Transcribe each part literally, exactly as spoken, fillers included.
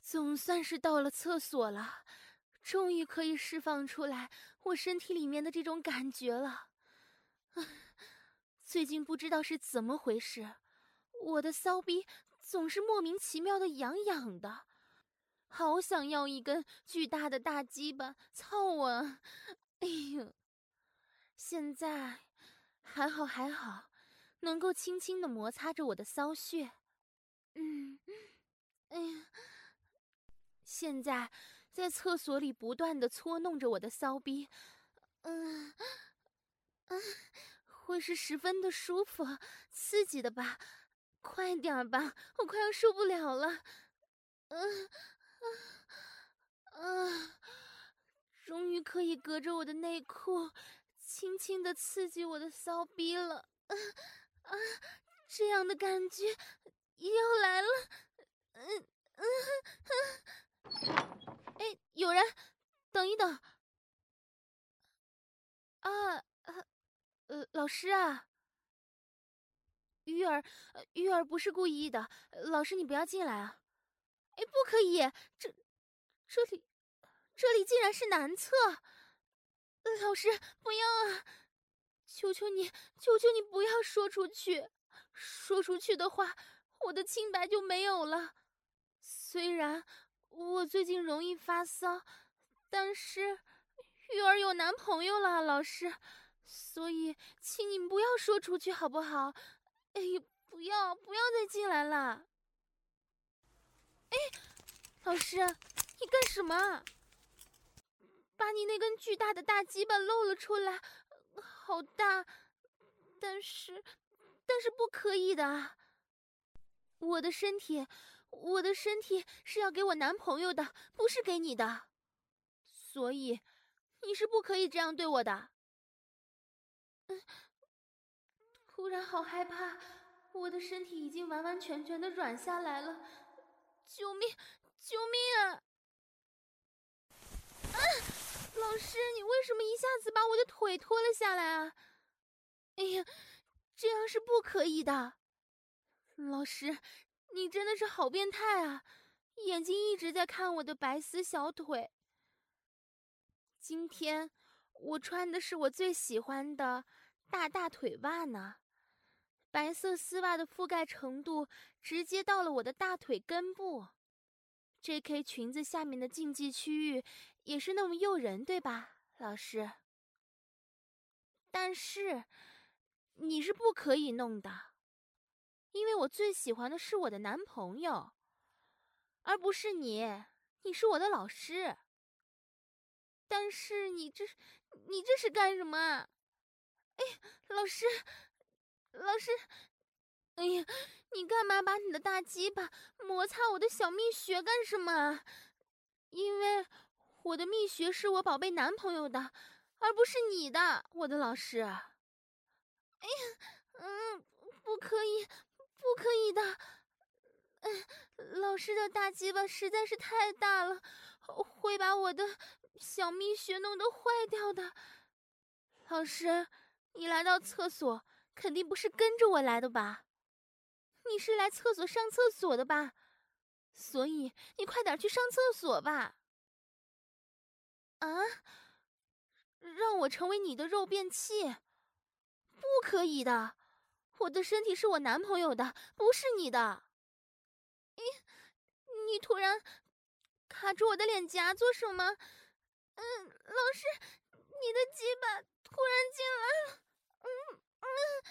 总算是到了厕所了，终于可以释放出来我身体里面的这种感觉了。最近不知道是怎么回事，我的骚逼总是莫名其妙的痒痒的，好想要一根巨大的大鸡巴操我！哎呦，现在还好还好，能够轻轻地摩擦着我的骚穴。嗯，哎呀，现在在厕所里不断地搓弄着我的骚逼，嗯、嗯，会是十分的舒服、刺激的吧？快点吧，我快要受不了了。嗯，嗯，终于可以隔着我的内裤，轻轻地刺激我的骚逼了。啊啊，这样的感觉又来了。嗯嗯嗯，哎，有人，等一等。啊，呃，呃老师啊。玉儿，呃玉儿不是故意的，老师你不要进来啊！哎，不可以，这这里这里竟然是男厕，老师不要啊！求求你，求求你不要说出去，说出去的话，我的清白就没有了。虽然我最近容易发骚，但是玉儿有男朋友了，老师，所以请你不要说出去好不好？哎呀，不要不要再进来了！哎，老师，你干什么？把你那根巨大的大鸡巴露了出来，好大，但是但是不可以的。我的身体，我的身体是要给我男朋友的，不是给你的，所以你是不可以这样对我的。嗯，突然好害怕，我的身体已经完完全全的软下来了，救命！救命啊！啊，老师，你为什么一下子把我的腿拖了下来啊？哎呀，这样是不可以的。老师，你真的是好变态啊！眼睛一直在看我的白丝小腿。今天我穿的是我最喜欢的大大腿袜呢，白色丝袜的覆盖程度直接到了我的大腿根部。J K 裙子下面的禁忌区域也是那么诱人，对吧，老师？但是你是不可以弄的，因为我最喜欢的是我的男朋友，而不是你，你是我的老师。但是你这你这是干什么啊？哎，老师，老师，哎呀，你干嘛把你的大鸡巴摩擦我的小蜜穴干什么？因为我的蜜穴是我宝贝男朋友的，而不是你的，我的老师。哎呀，嗯，不可以，不可以的。嗯，老师的大鸡巴实在是太大了，会把我的小蜜穴弄得坏掉的。老师，你来到厕所肯定不是跟着我来的吧？你是来厕所上厕所的吧？所以你快点去上厕所吧。啊？让我成为你的肉便器？不可以的，我的身体是我男朋友的，不是你的。你你突然卡住我的脸颊做什么？嗯，老师，你的鸡巴突然进来了。嗯嗯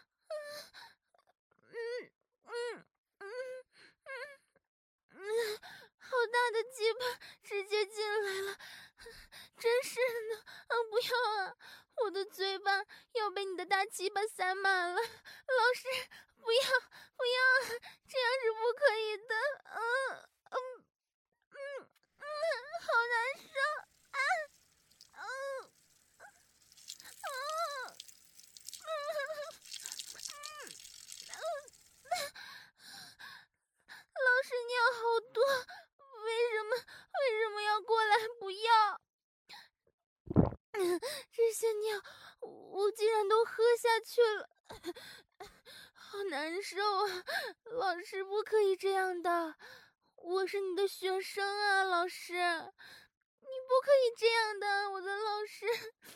嗯嗯嗯嗯嗯，好大的鸡巴直接进来了，真是的！啊，不要啊！我的嘴巴要被你的大鸡巴塞满了，老师，不要不要，这样是不可以的。嗯嗯嗯嗯，好难受啊！嗯嗯嗯，老师尿好多，为什么为什么要过来？不要！这些尿我竟然都喝下去了，好难受啊！老师不可以这样的， 我是你的学生啊，老师，你不可以这样的，我的老师。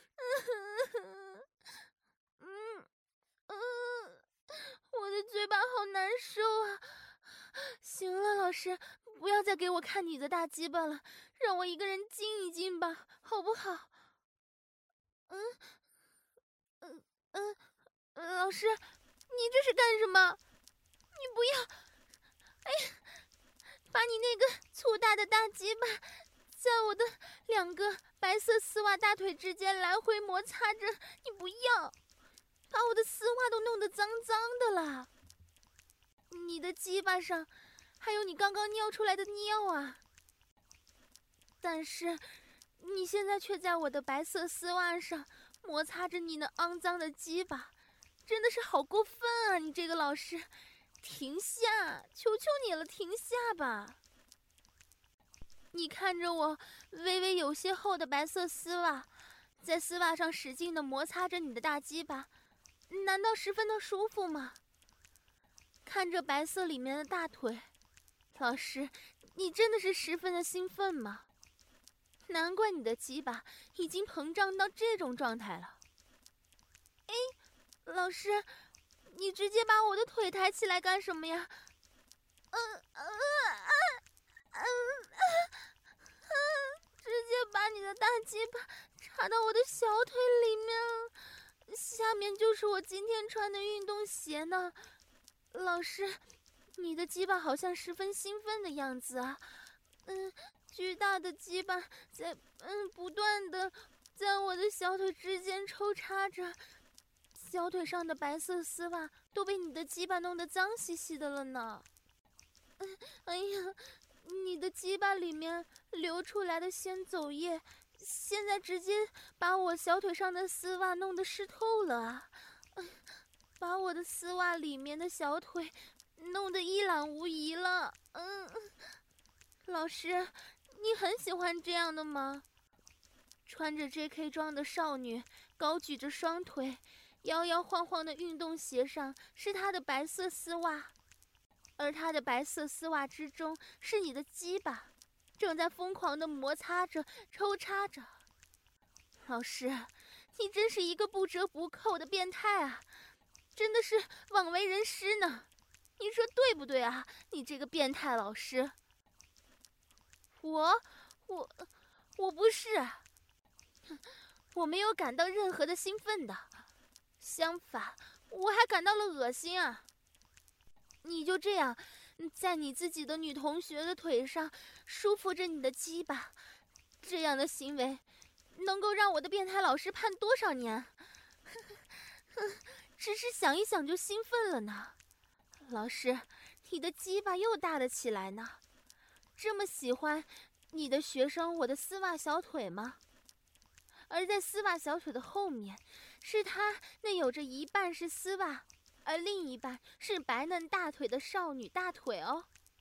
嗯嗯，我的嘴巴好难受啊！行了，老师，不要再给我看你的大鸡巴了，让我一个人静一静吧，好不好？嗯嗯嗯，老师，你这是干什么？你不要！哎呀，把你那个粗大的大鸡巴在我的两个白色丝袜大腿之间来回摩擦着，你不要！把我的丝袜都弄得脏脏的了。你的鸡巴上还有你刚刚尿出来的尿啊！但是你现在却在我的白色丝袜上摩擦着你那肮脏的鸡巴，真的是好过分啊！你这个老师，停下，求求你了，停下吧！你看着我微微有些厚的白色丝袜，在丝袜上使劲地摩擦着你的大鸡巴，难道十分的舒服吗？看着白色里面的大腿，老师，你真的是十分的兴奋吗？难怪你的鸡巴已经膨胀到这种状态了。哎，老师，你直接把我的腿抬起来干什么呀？嗯嗯嗯嗯嗯，直接把你的大鸡巴插到我的小腿里面了，下面就是我今天穿的运动鞋呢。老师，你的鸡巴好像十分兴奋的样子啊。嗯，巨大的鸡巴在嗯不断的在我的小腿之间抽插着，小腿上的白色丝袜都被你的鸡巴弄得脏兮兮的了呢。嗯，哎呀，你的鸡巴里面流出来的先走液，现在直接把我小腿上的丝袜弄得湿透了啊！把我的丝袜里面的小腿弄得一览无遗了。嗯，老师，你很喜欢这样的吗？穿着 J K 装的少女，高举着双腿，摇摇晃晃的运动鞋上是她的白色丝袜，而她的白色丝袜之中是你的鸡巴，正在疯狂的摩擦着、抽插着。老师，你真是一个不折不扣的变态啊！真的是枉为人师呢，你说对不对啊？你这个变态老师。我，我，我不是，我没有感到任何的兴奋的，相反，我还感到了恶心啊！你就这样，在你自己的女同学的腿上舒服着你的鸡巴，这样的行为，能够让我的变态老师判多少年？只是想一想就兴奋了呢。老师，你的鸡巴又大了起来呢，这么喜欢你的学生我的丝袜小腿吗？而在丝袜小腿的后面，是他那有着一半是丝袜，而另一半是白嫩大腿的少女大腿哦。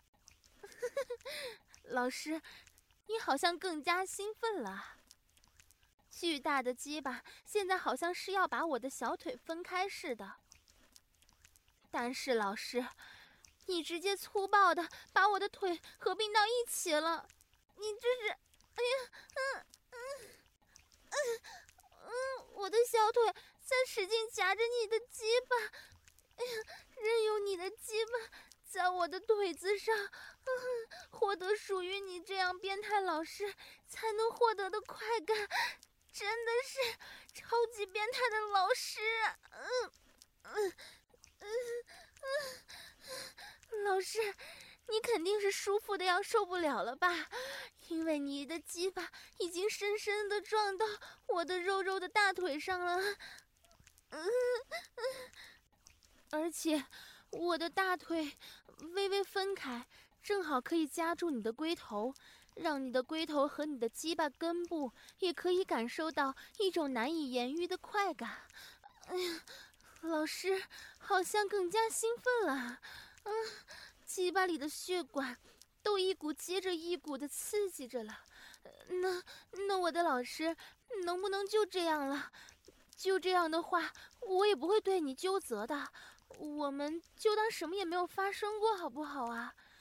老师，你好像更加兴奋了。巨大的鸡巴现在好像是要把我的小腿分开似的。但是老师，你直接粗暴的把我的腿合并到一起了，你这是，哎呀，嗯嗯嗯嗯，我的小腿在使劲夹着你的鸡巴，哎呀，任由你的鸡巴在我的腿子上，嗯，获得属于你这样变态老师才能获得的快感，真的是超级变态的老师，嗯嗯嗯嗯，老师，你肯定是舒服的要受不了了吧？因为你的鸡巴已经深深的撞到我的肉肉的大腿上了，嗯嗯，而且我的大腿微微分开，正好可以夹住你的龟头，让你的龟头和你的鸡巴根部也可以感受到一种难以言喻的快感。哎呀，老师好像更加兴奋了，嗯，鸡巴里的血管都一股接着一股的刺激着了。那那我的老师，能不能就这样了？就这样的话，我也不会对你纠责的，我们就当什么也没有发生过，好不好啊？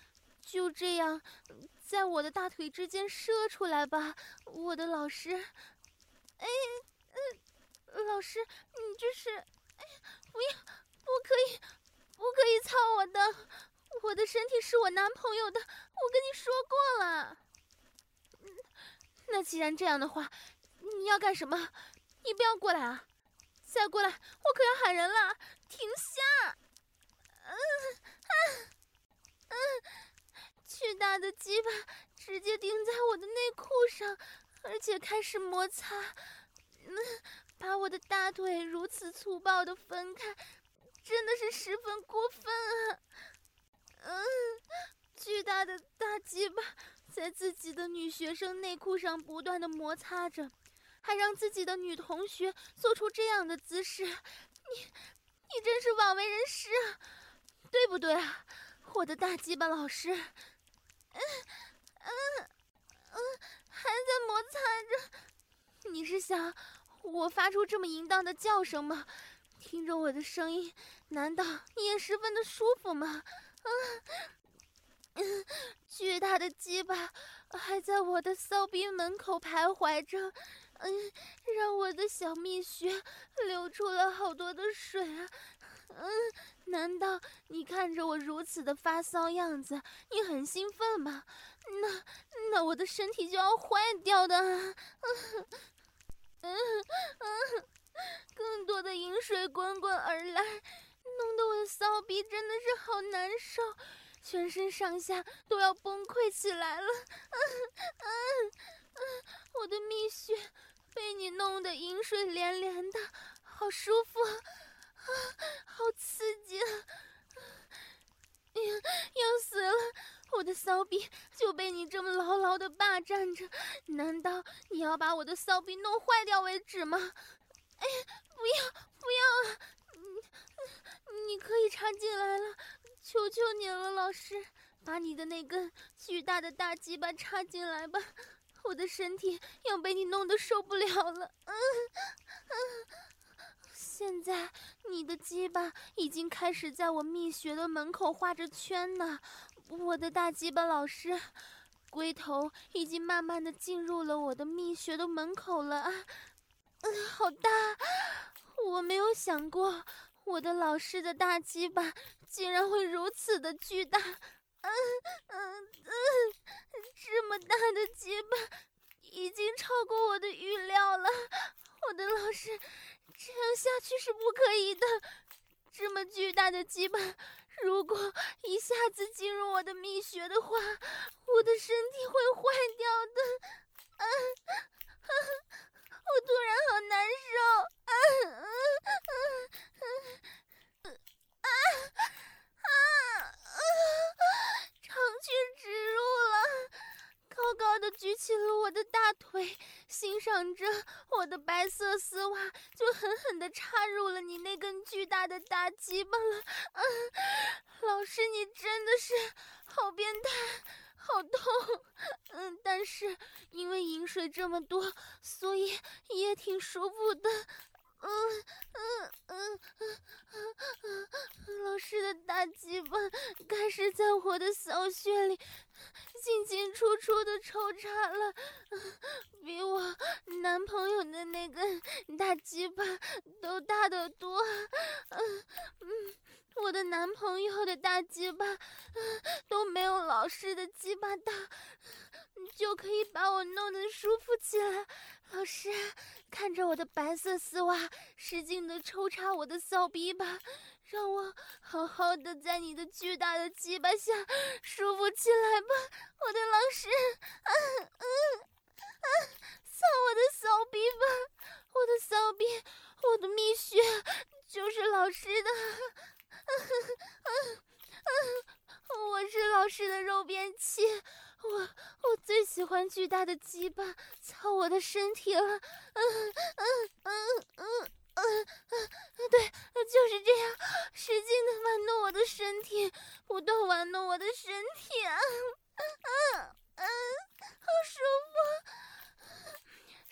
就这样，在我的大腿之间射出来吧，我的老师。哎，呃，老师，你这是，哎，不要，不可以，不可以操我的，我的身体是我男朋友的，我跟你说过了。那既然这样的话，你要干什么？你不要过来啊！再过来，我可要喊人了！停下！嗯嗯嗯，巨大的鸡巴直接钉在我的内裤上，而且开始摩擦，嗯，把我的大腿如此粗暴的分开，真的是十分过分啊！嗯，巨大的大鸡巴在自己的女学生内裤上不断的摩擦着，还让自己的女同学做出这样的姿势，你，你真是枉为人师啊，对不对啊，我的大鸡巴老师？嗯嗯嗯，还在摩擦着。你是想我发出这么淫荡的叫声吗？听着我的声音，难道你也十分的舒服吗？嗯嗯，巨大的鸡巴还在我的骚逼门口徘徊着，嗯，让我的小蜜穴流出了好多的水啊！嗯，难道你看着我如此的发骚样子，你很兴奋吗？那那我的身体就要坏掉的！嗯嗯嗯，更多的饮水滚滚而来，弄得我的骚逼真的是好难受。全身上下都要崩溃起来了，嗯嗯嗯，我的蜜穴被你弄得饮水连连的，好舒服啊，啊，好刺激啊！哎呀，要死了！我的骚逼就被你这么牢牢的霸占着，难道你要把我的骚逼弄坏掉为止吗？哎，不要不要啊！你你可以插进来了。求求你了，老师，把你的那根巨大的大鸡巴插进来吧，我的身体要被你弄得受不了了。嗯嗯，现在你的鸡巴已经开始在我蜜穴的门口画着圈呢，我的大鸡巴老师，龟头已经慢慢的进入了我的蜜穴的门口了啊！嗯，好大，我没有想过我的老师的大鸡巴竟然会如此的巨大，嗯嗯嗯，这么大的鸡巴已经超过我的预料了，我的老师，这样下去是不可以的，这么巨大的鸡巴，如果一下子进入我的蜜穴的话，我的身体会坏掉的，嗯嗯，我突然好难受，嗯嗯嗯嗯。啊啊啊！长驱直入了，高高的举起了我的大腿，欣赏着我的白色丝袜，就狠狠地插入了你那根巨大的大鸡巴了。啊，老师，你真的是好变态，好痛。嗯，但是因为饮水这么多，所以也挺舒服的。嗯嗯嗯嗯嗯嗯，老师的大鸡巴开始在我的骚穴里进进出出的抽插了，比我男朋友的那根大鸡巴都大得多。嗯嗯，我的男朋友的大鸡巴都没有老师的鸡巴大，就可以把我弄得舒服起来。老师，看着我的白色丝袜使劲的抽插我的骚逼吧，让我好好的在你的巨大的鸡巴下舒服起来吧，我的老师，嗯嗯嗯，操我的骚逼吧，我的骚逼，我的蜜穴就是老师的，嗯嗯嗯，我是老师的肉便器。我我最喜欢巨大的鸡巴操我的身体了，嗯嗯嗯嗯嗯嗯，对，就是这样，使劲的玩弄我的身体，不断玩弄我的身体啊，嗯嗯，好舒服，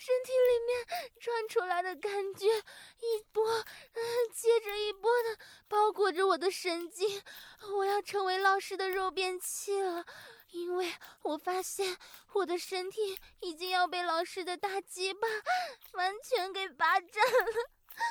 身体里面传出来的感觉，一波、呃、接着一波的包裹着我的神经。我要成为老师的肉便器了，因为我发现我的身体已经要被老师的大鸡巴完全给霸占了。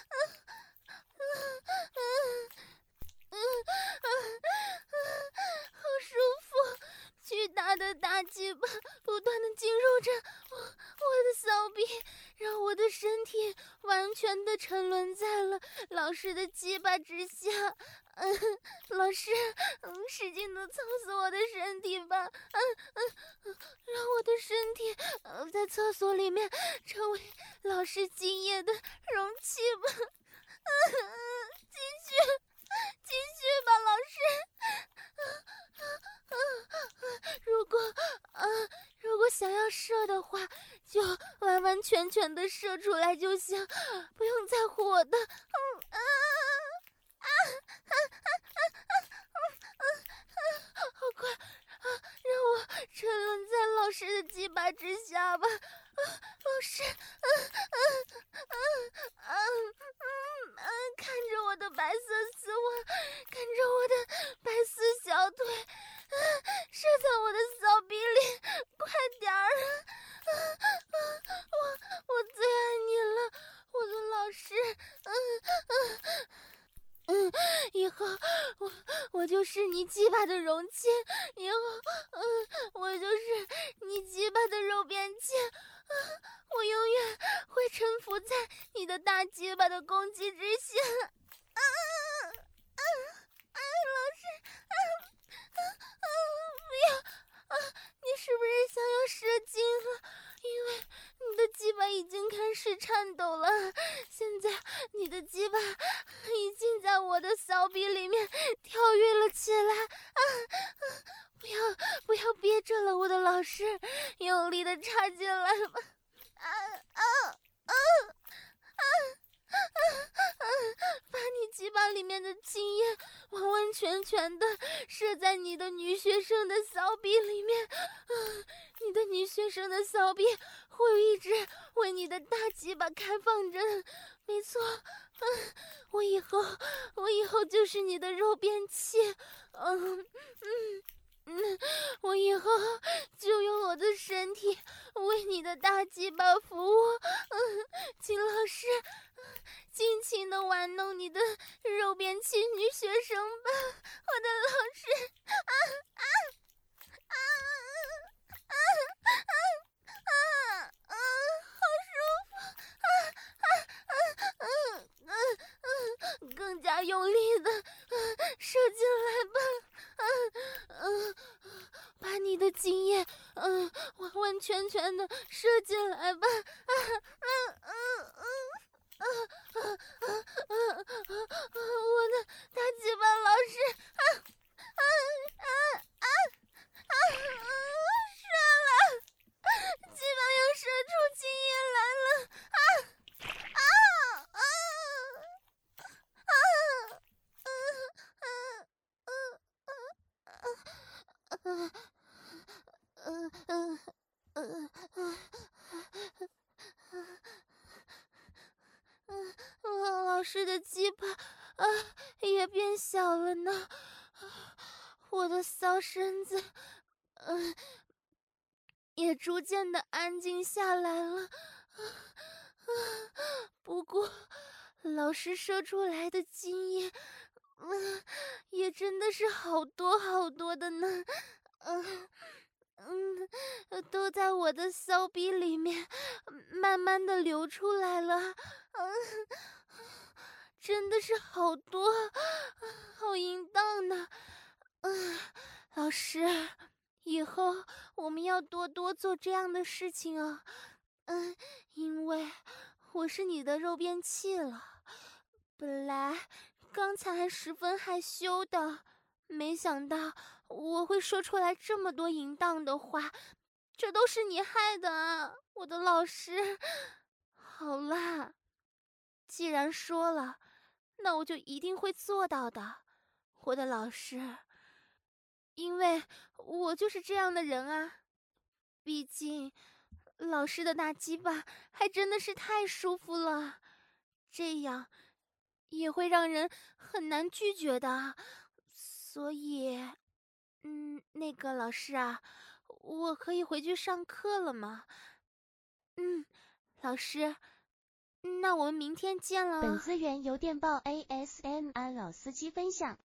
嗯嗯嗯，好舒服！巨大的大鸡巴不断的进入着我我的骚逼，让我的身体完全的沉沦在了老师的鸡巴之下。嗯，老师，嗯，使劲的操死我的身体吧！嗯嗯嗯，让我的身体呃在厕所里面成为老师精液的容器吧！嗯嗯，继续。继续吧，老师。如果啊，如果想要射的话，就完完全全的射出来就行，不用在乎我的。嗯啊啊啊啊啊啊啊！好快啊，让我沉沦在老师的鸡巴之下吧。啊，老师，嗯嗯嗯嗯嗯嗯，看着我的白色丝袜，看着我的白丝小腿，啊，射在我的骚逼里，快点儿啊！啊啊，我我最爱你了，我的老师，嗯嗯嗯，以后我我就是你鸡巴的容器，以后嗯，我就是你鸡巴的肉便器。啊！我永远会臣服在你的大鸡巴的攻击之下。啊啊啊！老师，啊啊啊！不要啊！你是不是想要射精了？因为你的鸡巴已经开始颤抖了，现在你的鸡巴已经在我的骚逼里面跳跃了起来。啊啊！不要不要憋着了，我的老师，用力的插进来吧！啊啊啊啊啊啊！把你鸡巴里面的精液完完全全的射在你的女学生的骚逼里面。啊，你的女学生的骚逼会一直为你的大鸡巴开放着。没错，嗯、啊，我以后我以后就是你的肉便器。嗯嗯。嗯，我以后就用我的身体为你的大鸡巴服务。嗯，请老师尽情的玩弄你的肉便器女学生吧，我的老师。啊啊啊啊啊啊啊！好舒服！啊啊啊啊啊啊！更加用力的啊射进来吧！嗯嗯，把你的精液，嗯，完完全全的射进来吧！啊啊啊啊啊啊啊啊啊！我的大鸡巴老师，啊啊啊啊啊！射了，鸡巴要射出精液来了！啊啊啊啊啊啊啊！嗯嗯嗯嗯嗯嗯，老师的鸡巴啊也变小了呢，我的骚身子，嗯，也逐渐的安静下来了。不过，老师射出来的精液，嗯，也真的是好多好多的呢。嗯嗯，都在我的骚逼里面慢慢的流出来了。嗯，真的是好多，好淫荡呢。嗯，老师，以后我们要多多做这样的事情啊。嗯，因为我是你的肉便器了。本来刚才还十分害羞的，没想到我会说出来这么多淫荡的话，这都是你害的啊，我的老师。好啦，既然说了，那我就一定会做到的，我的老师。因为我就是这样的人啊，毕竟老师的大鸡巴还真的是太舒服了，这样也会让人很难拒绝的。所以，嗯，那个老师啊，我可以回去上课了吗？嗯，老师，那我们明天见了。 本资源由电报 A S M R 老司机分享。